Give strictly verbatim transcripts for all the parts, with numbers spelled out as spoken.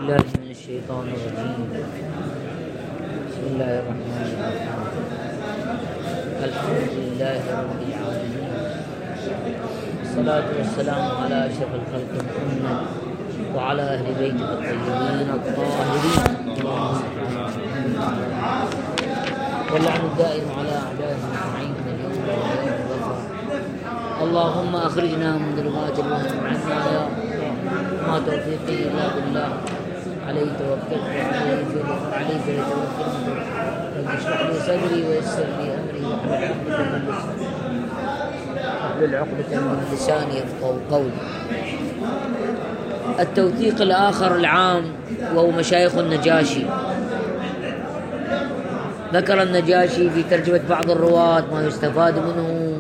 بالله من الشيطان الرجيم. بسم الله الرحمن الرحيم. الحمد لله رب العالمين، والصلاة والسلام على أشرف الخلق محمد وعلى أهل بيته الطيبين الطاهرين، واللعن الدائم على أعدائهم أجمعين من اليوم واليوم والآخرة. اللهم أخرجنا من ظلمات الوهم عنا يا الله، ما توفيقي إلا بالله، عليه توكلت وعليه فليتوكل. رب اشرح لي صدري ويسر لي أمري واحلل عقدة من لساني يفقهوا قولي. التوثيق الآخر العام وهو مشايخ النجاشي. ذكر النجاشي في ترجمة بعض الرواة ما يستفاد منه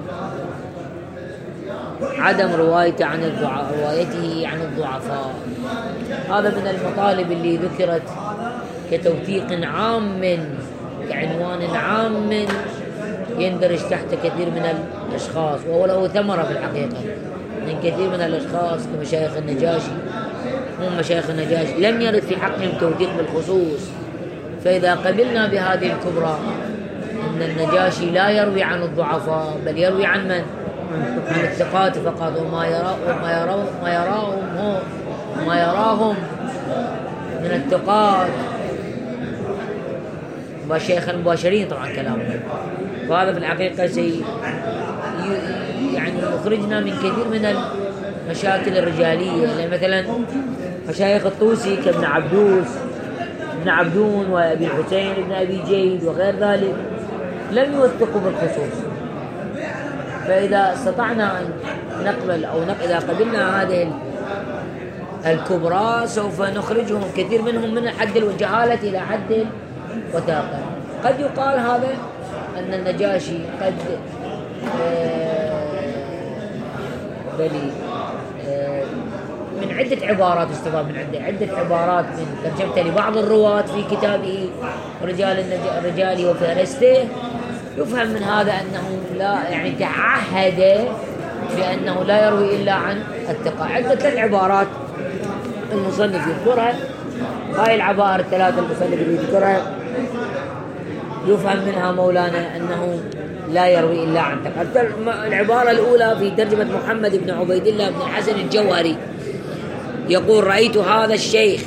عدم روايته عن الضعفاء روايته عن الضعفاء. هذا من المطالب اللي ذكرت كتوثيق عام كعنوان عام يندرج تحت كثير من الأشخاص، وهو له ثمرة في الحقيقة من كثير من الأشخاص كمشايخ النجاشي. هم مشايخ النجاشي لم يرد في حقهم توثيق بالخصوص، فإذا قبلنا بهذه الكبرى أن النجاشي لا يروي عن الضعفاء بل يروي عن من؟ عن الثقات فقط، وما يرى وما يرى ما يراهم هو ما يراهم من الثقات والشيخ المباشرين طبعا كلامه. وهذا في الحقيقة شيء يعني يخرجنا من كثير من المشاكل الرجالية. يعني مثلا مشايخ الطوسي كابن عبدوس ابن عبدون وابي الحسين ابن ابي جيد وغير ذلك لم يوثقوا بالخصوص. فإذا استطعنا أن نقبل أو نق... إذا قبلنا هذه الكبرى سوف نخرجهم كثير منهم من حد الجهالة إلى حد الوثاقة. قد يقال هذا أن النجاشي قد آه بلي آه من عدة عبارات استفاد من عدة عدة عبارات من ترجمته لبعض الرواة في كتابه رجال الرجال وفهرسته، يفهم من هذا أنه لا يعني تعهد بأنه لا يروي إلا عن الثقة. عدة ثلاث عبارات المصنف يذكرها، هاي العبارة الثلاثة المصنف يذكرها يفهم منها مولانا أنه لا يروي إلا عن ثقة. العبارة الأولى في ترجمة محمد بن عبيد الله بن حسن الجوهري يقول: رأيت هذا الشيخ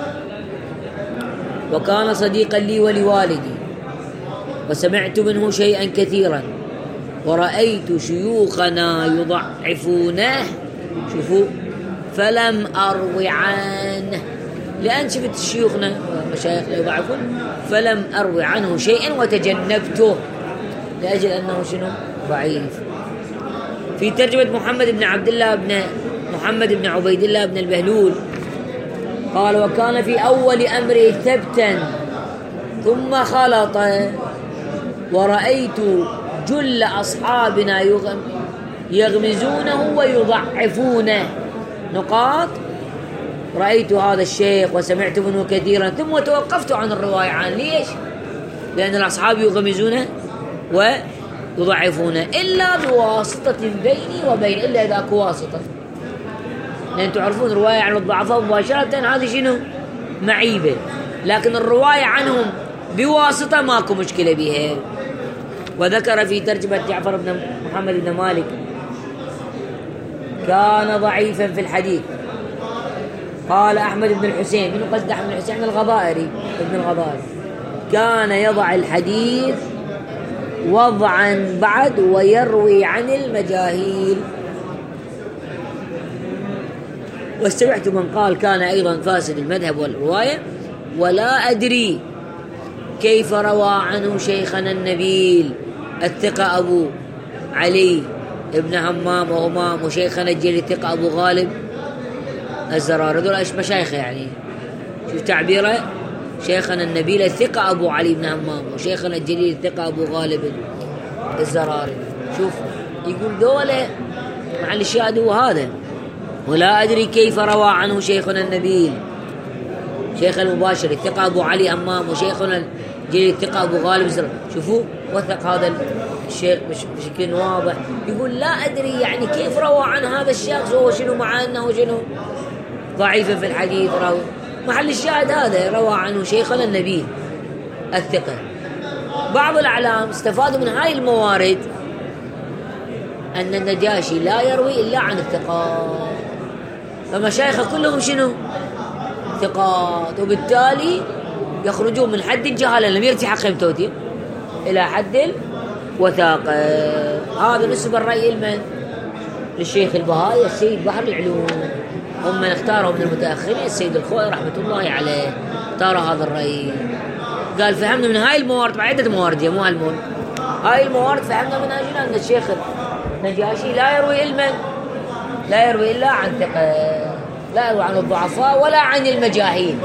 وكان صديقا لي ولوالدي، وسمعت منه شيئا كثيرا، ورأيت شيوخنا يضعفونه، شوفوا، فلم أروي عنه، لأن شفت شيوخنا مشايخنا يضعفون فلم أروي عنه شيئا وتجنبته لأجل أنه شنو؟ ضعيف. في ترجمة محمد بن عبد الله بن محمد بن عبيد الله بن البهلول قال: وكان في أول أمره ثبتا ثم خلط، ورأيت جل أصحابنا يغمزونه ويضعفونه. نقاط: رأيت هذا الشيخ وسمعت منه كثيرا ثم توقفت عن الرواية عنه. ليش؟ لأن الأصحاب يغمزونه ويضعفونه إلا بواسطة بيني وبين، إلا إذا أكو واسطة، لأن تعرفون رواية عن الضعفاء مباشرة هذه شنو؟ معيبة، لكن الرواية عنهم بواسطة ماكو مشكلة بها. وذكر في ترجمة جعفر بن محمد بن مالك: كان ضعيفا في الحديث. قال أحمد بن الحسين، من قصد أحمد بن الحسين الغضائري ابن الغضائري، كان يضع الحديث وضعا بعد ويروي عن المجاهيل. واستمعت من قال كان أيضا فاسد المذهب والرواية، ولا أدري كيف روى عنه شيخنا النبيل الثقة أبو علي ابن همام وهمام، وشيخنا الجليل الثقة أبو غالب الزراري. هذول مشايخ يعني، شوف تعبيره: شيخنا النبيل الثقة أبو علي بن همام، وشيخنا الجليل الثقة أبو غالب الزراري. شوف يقول دولة مع الشاهد هو هذا: ولا أدري كيف روى عنه شيخنا النبيل شيخ المباشر الثقة أبو علي همام، وشيخنا الجليل الثقة أبو غالب الزراري. شوفوا وثق هذا الشيخ بشكل واضح. يقول لا أدري يعني كيف روى عن هذا الشخص وهو شنو، مع أنه شنو ضعيف في الحديث راوي. محل الشاهد هذا روى عنه شيخنا النبيل الثقة. بعض الأعلام استفادوا من هاي الموارد أن النجاشي لا يروي إلا عن الثقات، فمشايخه كلهم شنو؟ ثقات، وبالتالي يخرجون من حد الجهالة لم يرتفع قيمته إلى حد الوثاقة. هذا نسبة الرأي لمن؟ للشيخ البهائي السيد بحر العلوم، هم من اختاره من المتأخرين السيد الخوئي رحمة الله عليه، اختار هذا الرأي. قال فهمنا من هاي الموارد، بعدة موارد مو هالمول، هاي الموارد فهمنا من أجل أن الشيخ النجاشي لا يروي إلا لا يروي إلا عن ثقة، لا يروي عن الضعفاء ولا عن المجاهيل.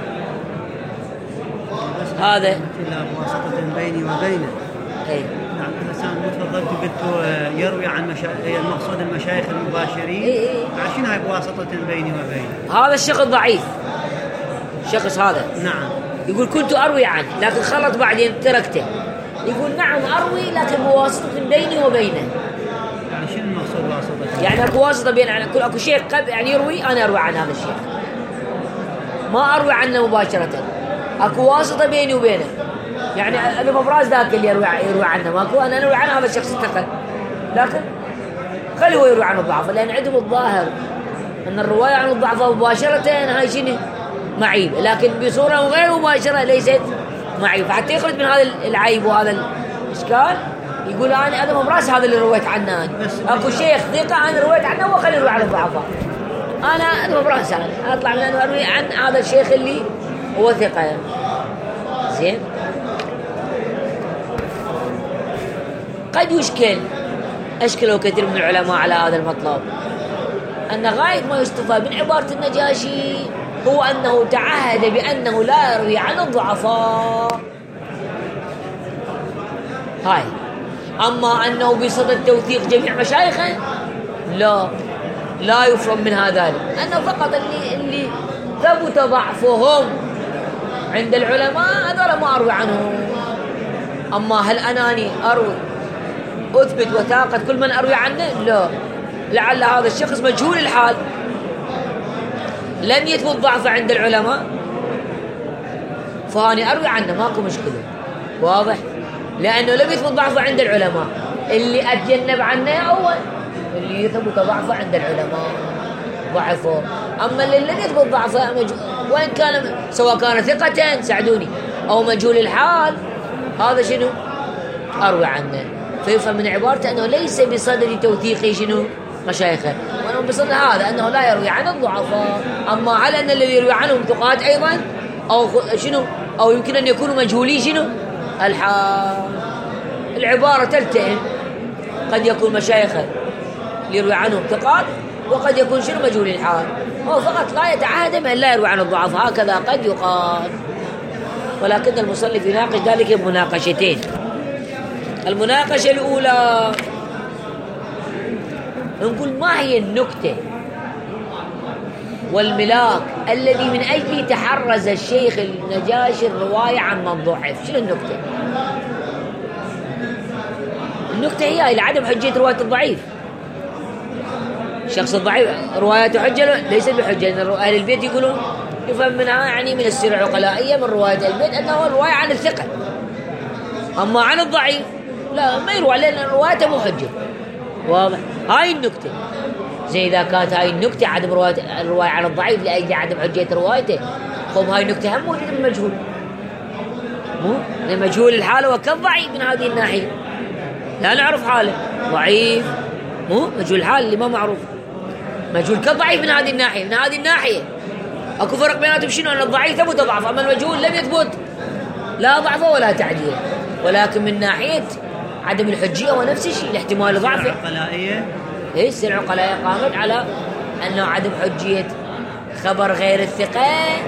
هذا إلا بواسطة بيني وبينه. أي نعم. الإنسان تفضلت قلت يروي عن مشا... المقصود المشايخ المباشرين. إيه إيه. عشان هاي بواسطة بيني وبينه. هذا الشخص ضعيف، الشخص هذا نعم. يقول كنت أروي عنه لكن خلط بعدين تركته. يقول نعم أروي لكن بواسطة بيني وبينه. يعني شنو المقصود واسطة؟ يعني أكو واسطة بين كل أكو شيخ قد يعني يروي، أنا أروي عن هذا الشيخ، ما أروي عنه مباشرة، أكو واسطة بيني وبينه. يعني أبي مبراز ذاك اللي يروي يروي عنه، ماكو أنا أروي عن هذا الشخص الثقل، لكن خلي هو يروي عن الضعف، لأن عندهم الظاهر أن الرواية عن الضعفاء مباشرة هاي شنو معيب، لكن بصورة غير مباشرة ليست معيب. فحتى يخرج من هذا العيب وهذا الإشكال يقول أنا أنا مبراز هذا اللي رويت عنه، أكو شيخ ثقة أنا رويت عنه وخلي يروي عن الضعفاء، أنا أنا مبراز أنا أطلع من أنا أروي عن هذا الشيخ اللي هو ثقة. زين. قد يشكل أشكله كثير من العلماء على هذا المطلب، أن غاية ما يستفاد من عبارة النجاشي هو أنه تعهد بأنه لا يروي عن الضعفاء. هاي. أما أنه بصدد توثيق جميع مشايخه لا لا يفهم من هذا، أنه فقط اللي اللي ثبت ضعفهم عند العلماء هذول ما أروي عنهم. أما هل أناني أروي أثبت وثاقة كل من أروي عنه؟ لا، لعل هذا الشخص مجهول الحال لم يثبت ضعفه عند العلماء فأنا أروي عنه ماكو مشكلة. واضح؟ لأنه لم يثبت ضعفه عند العلماء، اللي أتجنب عنه أول اللي يثبت ضعفه عند العلماء ضعفه. أما اللي لم يثبت ضعفه وإن كان سواء كان ثقة ساعدوني أو مجهول الحال هذا شنو أروي عنه. فيفهم من عبارته أنه ليس بصدد توثيق شنو مشايخه، وأنه بصدد هذا أنه لا يروي عن الضعفاء. أما على أن الذي يروي عنهم ثقات أيضا أو شنو أو يمكن أن يكونوا مجهولين شنو الحال. العبارة تلتئم، قد يكون مشايخه يروي عنهم ثقات وقد يكون شنو مجهول الحال، هو فقط لا يتعهد بأن لا يروي عن الضعف، هكذا قد يقال. ولكن المصنف يناقش ذلك بمناقشتين. المناقشة الأولى نقول ما هي النكتة والملاك الذي من أجله تحرز الشيخ النجاشي الرواية عن من ضعف؟ شنو النكتة؟ النكتة هي لعدم حجية رواية الضعيف. الشخص الضعيف روايته حجة ليست بحجة. أهل البيت يقولون يفهم منها يعني من السيرة العقلائية من رواية البيت أنه رواية عن الثقة، أما عن الضعيف لا ما يروى لأن روايته مو حجة. واضح؟ هاي النكتة. زي إذا كانت هاي النكتة عدم رواية الرواية عن الضعيف لأجل عدم حجية روايته، خب هاي النكتة هم موجودة من مجهول، مو لمجهول الحالة وكالضعيف من هذه الناحية لا نعرف حاله ضعيف، مو مجهول الحال اللي ما معروف، مجهول كالضعيف من هذه الناحية. من هذه الناحية أكو فرق بيناتهم شنو؟ أن الضعيف ثبت ضعف، أما المجهول لم يثبت لا ضعفه ولا تعديله. ولكن من ناحية عدم الحجية ونفس الشيء الاحتمال ضعفه. العقلائية إيه السيرة العقلائية قامت على أنه عدم حجية خبر غير الثقة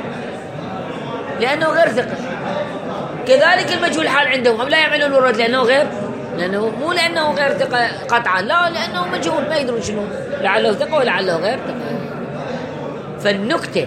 لأنه غير ثقة. كذلك المجهول الحال عندهم هم لا يعملون الورد لأنه غير، لأنه مو لأنه غير ثقة قطعا، لا لأنه مجهول ما يدرون شنو لعله ثقة ولعله غير ثقة. فالنكتة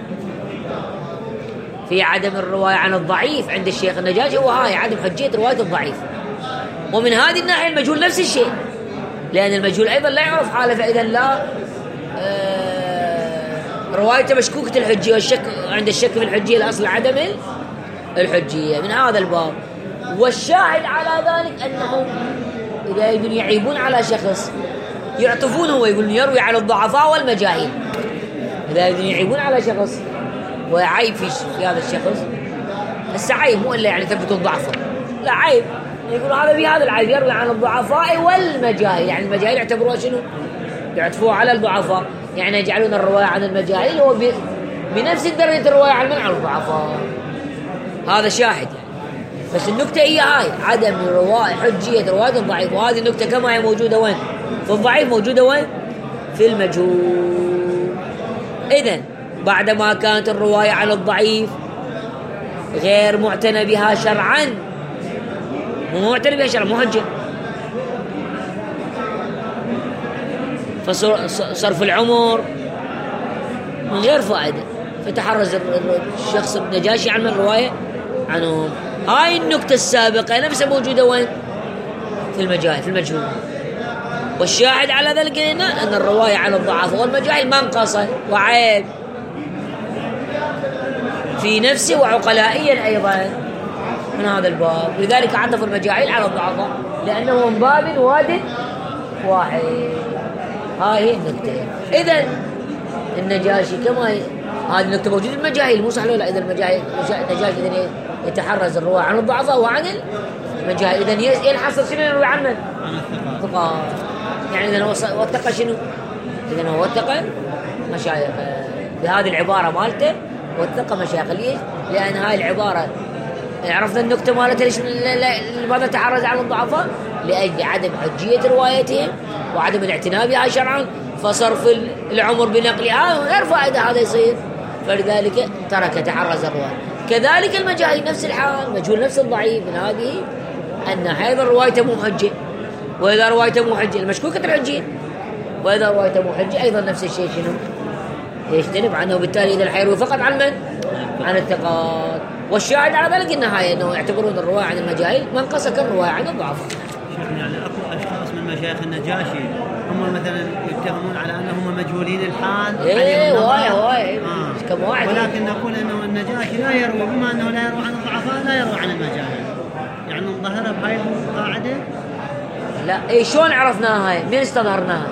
في عدم الرواية عن الضعيف عند الشيخ النجاشي هو هاي عدم حجية رواية الضعيف. ومن هذه الناحية المجهول نفس الشيء، لأن المجهول أيضا لا يعرف حاله، فإذا لا آه روايته مشكوكة الحجية، والشك عند الشك في الحجية الأصل عدم الحجية من هذا الباب. والشاهد على ذلك أنهم إذا يريدون يعيبون على شخص يعطفونه ويقولون يروي على الضعفاء والمجاهيل. إذا يريدون يعيبون على شخص وعيب في, في هذا الشخص، بس عيب مو إلا يعني ثبتوا الضعفاء، لا عيب يقولوا هذا في هذا العيب يروي عن الضعفاء والمجاهيل. يعني المجاهيل يعتبروها شنو؟ يعطفوها على الضعفاء، يعني يجعلون الرواية عن المجاهيل هو بنفس درجة الرواية عن من عن الضعفاء. هذا شاهد يعني. بس النكتة هي هاي عدم رواية حجية رواية الضعيف، وهذه النكتة كما هي موجودة وين؟ في الضعيف، موجودة وين؟ في المجهول. إذن بعدما كانت الرواية عن الضعيف غير معتنى بها شرعا، مو معتنى بها شرعا، مو حجة، فصرف العمر من غير فائدة، فتحرز الشخص النجاشي عن الرواية عنهم. هاي النكتة السابقة نفسها موجودة وين؟ في المجاهل، في المجهول. والشاهد على ذلك هنا أن الرواية عن الضعف والمجاهل منقصة وعيب في نفسه وعقلائيا أيضا من هذا الباب. لذلك عطف المجاهل على الضعفاء لأنه من باب واد واحد. هاي هي النكتة. إذن النجاشي كما هي هذه النكتة موجودة في المجاهل، مو صح لا؟ إذا المجاهل النجاشي إذن يتحرز الرواية عن الضعفاء وعن المجاهل، إذن ينحصر شنو يروي عن من؟ الثقات. يعني إذا هو وثق شنو؟ إذا هو وثق مشايخ بهذه العبارة مالته، وثق مشايخ. ليش؟ لأن هاي العبارة عرفنا النكتة مالته ليش لماذا تحرز عن الضعفاء؟ لأجل عدم حجية روايتهم وعدم الاعتناء بها شرعا، فصرف العمر بنقلها غير فائدة هذا يصير، فلذلك ترك تحرز الرواية. كذلك المجاهيل نفس الحال، مجهول نفس الضعيف من هذه أن هذا روايته مو حجة، وإذا روايته مو حجة المشكوكة الحجية، وإذا روايته مو حجة أيضا نفس الشيء شنو؟ يجتنب عنه. وبالتالي إذا الحيروي فقط عن من؟ عن الثقات. والشاهد على ذلك إن هاي أنه يعتبرون الرواية عن المجاهيل منقصة كالرواية عن الضعفاء. شيخنا يعني أكو أشخاص من مشايخ النجاشي هم مثلا يتهمون على أنهم مجهولين الحال. إيه واي واي آه. كم واحد. ولكن نقول أنه النجاشي لا يروي، بما أنه لا يروي عن الضعفاء لا يروي عن المجاهيل. يعني نظهرها بهاي القاعدة. لا إيه شلون عرفناها هاي؟ من استظهرناها؟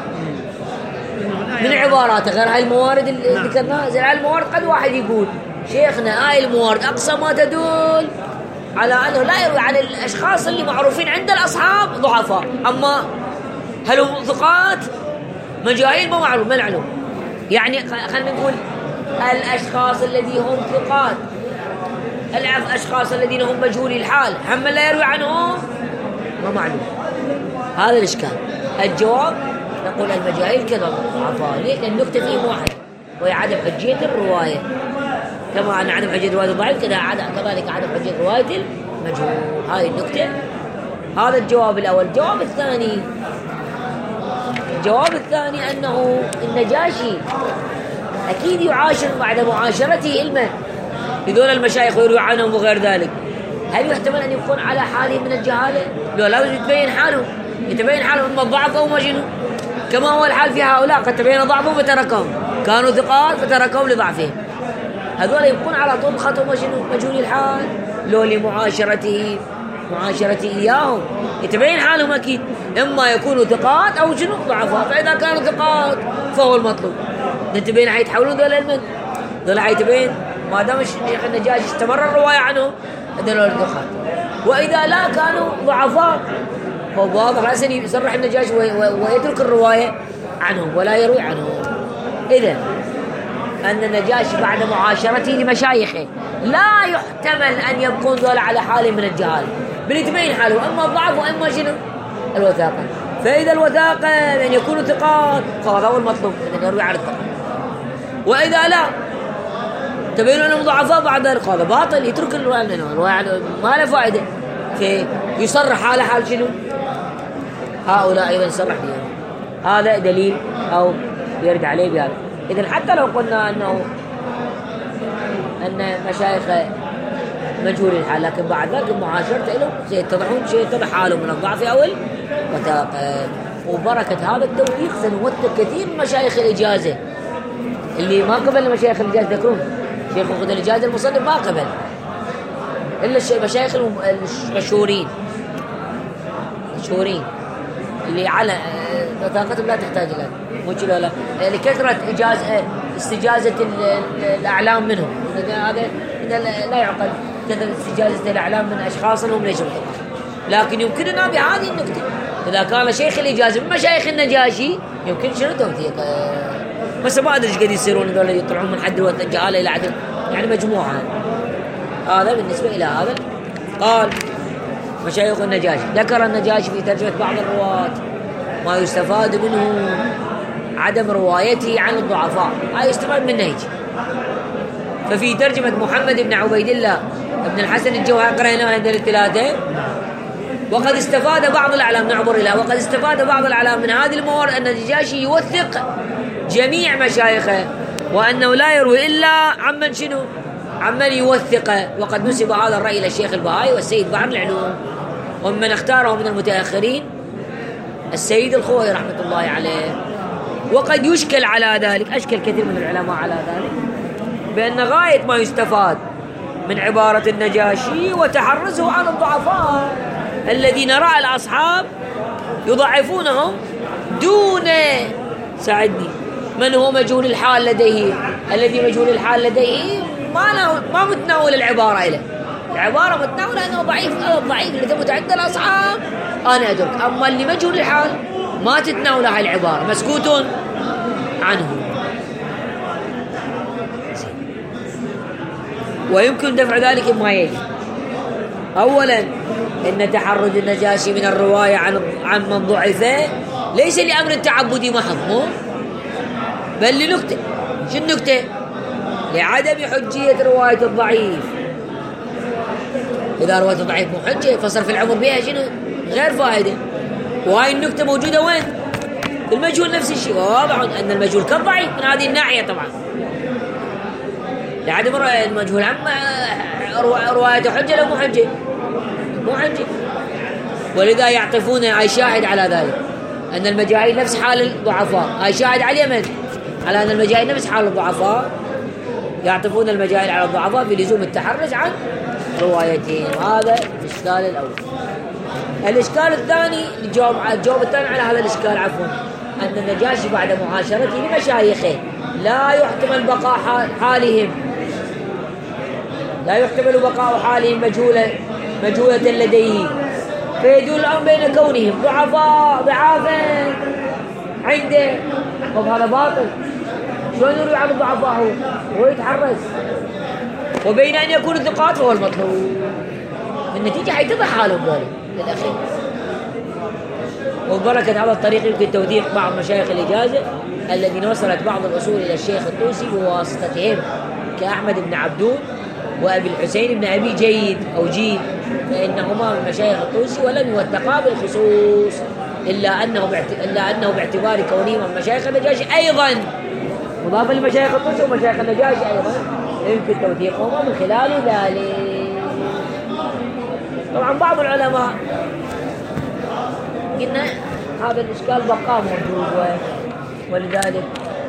من عباراته غير هاي الموارد اللي نعم. ذكرناها. زي هاي الموارد قد واحد يقول شيخنا هاي الموارد أقصى ما تدل على أنه لا يروي عن الأشخاص اللي معروفين عند الأصحاب ضعفاء، أما هل هم ثقات مجاهيل ما معروف ما نعلم. يعني خلينا نقول الأشخاص الذين هم ثقات، الأشخاص الذين هم مجهولي الحال هم لا يروي عنهم ما معلوم. هذا الإشكال. الجواب نقول المجاهيل كذا ضعفاء. ليه؟ لأن النكتة فيهم واحد وهي عدم حجية الرواية، كما أن عدم حجية رواية الضعيف كذلك عدم حجية رواية المجهول. هذه النكتة. هذا الجواب الأول. الجواب الثاني الجواب الثاني أنه النجاشي أكيد يعاشر بعد معاشرته علما بذول المشايخ ويروي عنهم وغير ذلك. هل يحتمل أن يكون على حاله من الجهالة؟ لو لازم يتبين حاله، يتبين حالهم إما الضعف أو مجنون، كما هو الحال في هؤلاء قد تبين ضعفهم فتركهم، كانوا ثقات فتركهم لضعفهم. هذول يبقون على طول خطهم مجهول الحال، لو لمعاشرته معاشرته إياهم يتبين حالهم أكيد، إما يكونوا ثقات أو شنو ضعفاء. فإذا كانوا ثقات فهو المطلوب نتبين حيتحولون ذول المن ذول حيتبين ما دام الشيخ النجاشي استمر الرواية عنه هذول الثقات. وإذا لا كانوا ضعفاء فواضح لازم يصرح النجاشي ويترك الرواية عنهم ولا يروي عنهم. إذن أن النجاشي بعد معاشرته لمشايخه لا يحتمل أن يبقون ذول على حال من الجهال، بنتبين حاله إما الضعف وإما شنو الوثاقة. فإذا الوثاقة أن يكونوا ثقات فهذا هو المطلوب أن يروي عن الثقة. وإذا لا تبين أنهم ضعفاء بعد ذلك هذا باطل، يترك الرواية منه، الرواية ما له فائدة. فيصرح على حال شنو هؤلاء أيضا يصرح بهم. هذا دليل أو يرد عليه بهذا. إذن حتى لو قلنا أنه أن مشايخ مجهول الحال لكن بعد ذلك معاشرته لهم سيتضحون سيتضح حالهم من الضعف أو الوثاقة. وبركة هذا التوثيق سنوثق كثير من مشايخ الإجازة اللي ما قبل مشايخ الحجاز ذكرون شيخ خذ الحجاز المصنف ما قبل إلا المشايخ المشهورين مشهورين اللي على بطاقتهم لا تحتاج إلى مو كذا لا لكثرة إجاز استجازة الأعلام منهم هذا لا يعقل كثرة استجازة الأعلام من أشخاص هم ليسوا لكن يمكننا بهذه النكتة إذا كان شيخ الإجازة من مشايخ النجاشي يمكن شنو توثيق بس ما أدري إيش قاعد يصيرون هذول يطلعون من حد الجهالة إلى عدل يعني مجموعة هذا بالنسبة إلى هذا. قال مشايخ النجاشي ذكر النجاشي في ترجمة بعض الرواة ما يستفاد منه عدم روايته عن الضعفاء هاي يستفاد منه هيك. ففي ترجمة محمد بن عبيد الله بن الحسن الجوهري قرأناها عند الثلاثة وقد استفاد بعض الأعلام نعبر إلى وقد استفاد بعض الأعلام من هذه الموارد أن النجاشي يوثق جميع مشايخه وأنه لا يروي إلا عمن شنو عمن يوثقه. وقد نسب هذا الرأي إلى الشيخ البهائي والسيد بعض العلوم ومن اختاره من المتأخرين السيد الخوئي رحمة الله عليه. وقد يشكل على ذلك أشكل كثير من العلماء على ذلك بأن غاية ما يستفاد من عبارة النجاشي وتحرزه عن الضعفاء الذين رأى الأصحاب يضعفونهم دون ساعدني من هو مجهول الحال لديه الذي مجهول الحال لديه ما ما متناول العبارة إليه العبارة متناولة أنه ضعيف أو ضعيف الذي متعدى الأصحاب أنا أدرك أما اللي مجهول الحال ما تتناول هاي العبارة مسكوت عنه. ويمكن دفع ذلك بما يلي. أولا إن تحرج النجاشي من الرواية عن عن من ضعف ليس لأمر تعبدي محض بل لنكتة. شو النكتة؟ لعدم حجية رواية الضعيف. إذا رواية الضعيف مو حجة فصرف العمر بها شنو غير فائدة. وهاي النكتة موجودة وين؟ في المجهول نفس الشيء. واضح أن المجهول كالضعيف من هذه الناحية طبعا لعدم المجهول عم رواية حجة لو مو حجة مو حجة. ولذا يعطفون أي شاهد على ذلك أن المجاهيل نفس حال الضعفاء. أي شاهد على اليمن على أن المجاهيل نفس حال الضعفاء يعطفون المجاهيل على الضعفاء بلزوم التحرز عن روايتهم. هذا الإشكال الأول. الإشكال الثاني الجواب الجواب الثاني على هذا الإشكال عفوا أن النجاشي بعد معاشرته لمشايخه لا يحتمل بقاء حالهم لا يحتمل بقاء حالهم مجهولة مجهولة لديه فيدل الأمر بين كونهم ضعفاء ضعافا عنده. طب هذا باطل شلون يروي عن الضعفاء هو يتحرز وبين أن يكون الثقات فهو المطلوب النتيجة حيتضح حالهم ذلك للأخير. وبركة هذا الطريق يمكن توثيق بعض مشايخ الإجازة الذين وصلت بعض الأصول إلى الشيخ الطوسي بواسطتهم كأحمد بن عبدون وأبي الحسين بن أبي جيد أو جيد فإنهما من مشايخ الطوسي ولم يوثقا بالخصوص إلا أنه باعت... إلا أنه باعتبار كونهما من مشايخ النجاشي أيضا مضافا لمشايخ الطوسي ومشايخ النجاشي أيضا يمكن توثيقهما من خلال ذلك. طبعا بعض العلماء قلنا هذا الإشكال بقى موجود ولذلك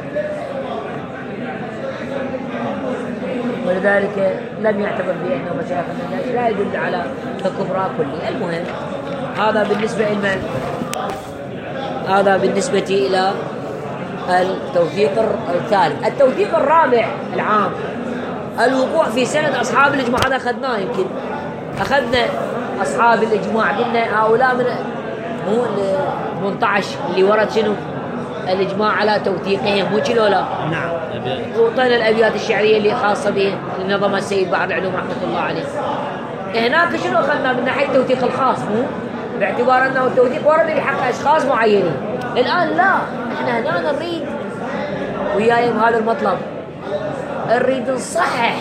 ولذلك لم يعتبر بأنه مشايخ النجاشي لا يدل على كبرى كلي. المهم هذا بالنسبة إلى هذا بالنسبة إلى التوثيق الثالث. التوثيق الرابع العام الوقوع في سند أصحاب الإجماع. هذا أخذناه يمكن أخذنا أصحاب الإجماع قلنا هؤلاء من مو ثمانية عشر اللي ورد شنو الإجماع على توثيقهم مو كذا لا نعم. وطينا الأبيات الشعرية اللي خاصة به اللي نظمها السيد بعض العلوم رحمة الله عليه. هناك شنو أخذنا من ناحية التوثيق الخاص مو باعتبار أنه التوثيق ورد لحق أشخاص معينين. الآن لا إحنا هنا نريد وياهم هذا المطلب نريد نصحح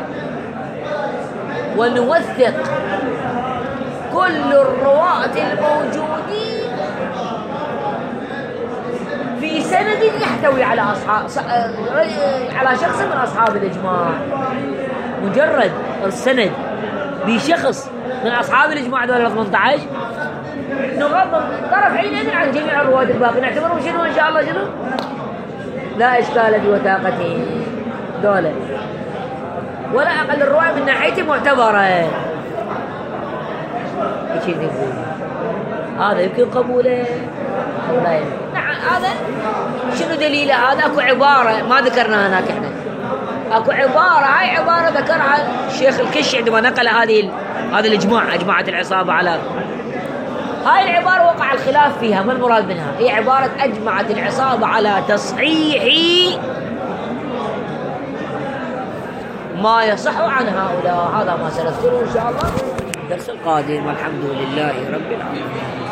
ونوثق كل الرواة الموجودين في سند يحتوي على أصحاب على شخص من أصحاب الإجماع. مجرد السند بشخص من أصحاب الإجماع دول ثمانية عشر نغض طرف عيننا عن جميع الرواة الباقي نعتبرهم شنو إن شاء الله شنو لا إشكال في وثاقته دولة، ولا أقل الرواية من ناحيته معتبرة. ايش يقول هذا يمكن قبوله أو لا يمكن؟ نعم. هذا شنو دليله؟ هذا أكو عبارة ما ذكرناها هناك احنا، أكو عبارة، هاي عبارة ذكرها الشيخ الكشي عندما نقل هذه هذا الإجماع، أجمعت العصابة على هاي العبارة، وقع الخلاف فيها. ما المراد منها؟ هي عبارة أجمعت العصابة على تصحيح ما يصح عن هؤلاء. هذا ما سنذكره إن شاء الله الدرس القادم، والحمد لله رب العالمين.